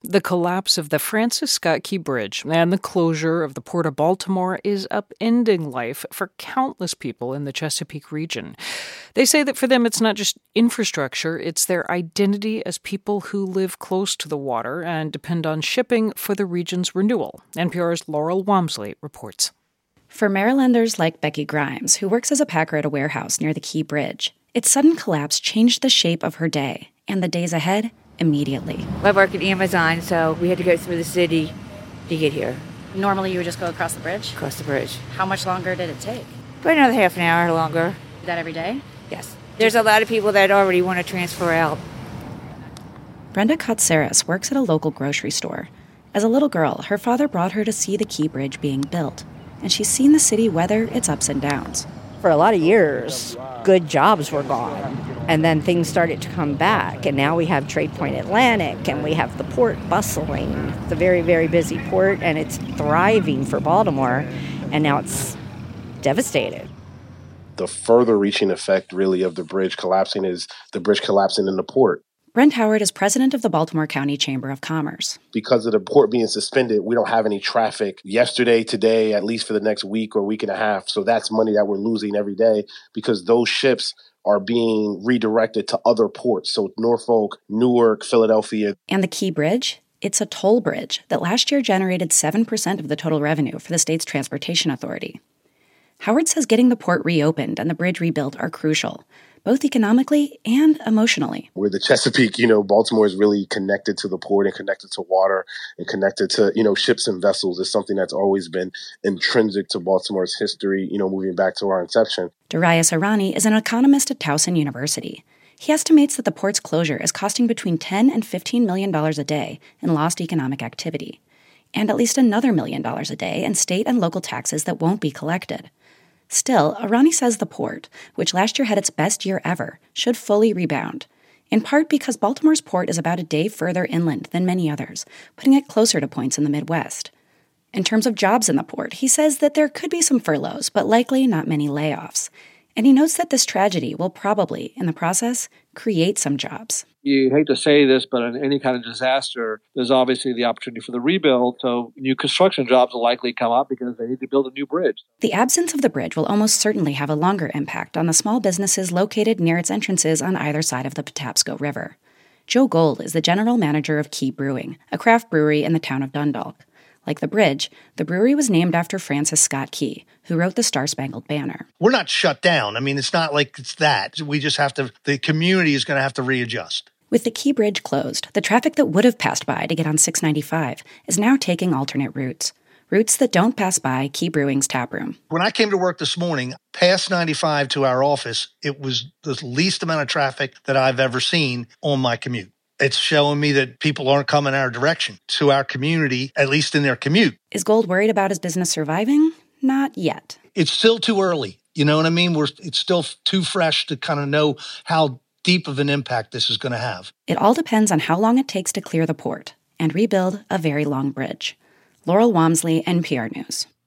The collapse of the Francis Scott Key Bridge and the closure of the Port of Baltimore is upending life for countless people in the Chesapeake region. They say that for them it's not just infrastructure, it's their identity as people who live close to the water and depend on shipping for the region's renewal. NPR's Laurel Wamsley reports. For Marylanders like Becky Grimes, who works as a packer at a warehouse near the Key Bridge, its sudden collapse changed the shape of her day and the days ahead immediately. I work at Amazon, so we had to go through the city to get here. Normally you would just go across the bridge? Across the bridge. How much longer did it take? About another half an hour longer. Is that every day? Yes. There's a lot of people that already want to transfer out. Brenda Kotsaris works at a local grocery store. As a little girl, her father brought her to see the Key Bridge being built, and she's seen the city weather its ups and downs. For a lot of years, good jobs were gone, and then things started to come back, and now we have Trade Point Atlantic, and we have the port bustling. It's a very, very busy port, and it's thriving for Baltimore, and now it's devastated. The further reaching effect, really, of the bridge collapsing is the bridge collapsing in the port. Brent Howard is president of the Baltimore County Chamber of Commerce. Because of the port being suspended, we don't have any traffic yesterday, today, at least for the next week or week and a half. So that's money that we're losing every day because those ships are being redirected to other ports. So Norfolk, Newark, Philadelphia. And the Key Bridge? It's a toll bridge that last year generated 7% of the total revenue for the state's transportation authority. Howard says getting the port reopened and the bridge rebuilt are crucial, both economically and emotionally. Where the Chesapeake, Baltimore is really connected to the port and connected to water and connected to, ships and vessels is something that's always been intrinsic to Baltimore's history, moving back to our inception. Darius Arani is an economist at Towson University. He estimates that the port's closure is costing between $10 and $15 million a day in lost economic activity, and at least another $1 million a day in state and local taxes that won't be collected. Still, Arani says the port, which last year had its best year ever, should fully rebound, in part because Baltimore's port is about a day further inland than many others, putting it closer to points in the Midwest. In terms of jobs in the port, he says that there could be some furloughs, but likely not many layoffs. And he notes that this tragedy will probably, in the process, create some jobs. You hate to say this, but in any kind of disaster, there's obviously the opportunity for the rebuild. So new construction jobs will likely come up because they need to build a new bridge. The absence of the bridge will almost certainly have a longer impact on the small businesses located near its entrances on either side of the Patapsco River. Joe Gold is the general manager of Key Brewing, a craft brewery in the town of Dundalk. Like the bridge, the brewery was named after Francis Scott Key, who wrote the Star-Spangled Banner. We're not shut down. I mean, it's not like it's that. We just have to, the community is going to have to readjust. With the Key Bridge closed, the traffic that would have passed by to get on 695 is now taking alternate routes that don't pass by Key Brewing's taproom. When I came to work this morning, past 95 to our office, it was the least amount of traffic that I've ever seen on my commute. It's showing me that people aren't coming our direction, to our community, at least in their commute. Is Gold worried about his business surviving? Not yet. It's still too early. You know what I mean? It's still too fresh to kind of know how deep of an impact this is going to have. It all depends on how long it takes to clear the port and rebuild a very long bridge. Laurel Wamsley, NPR News.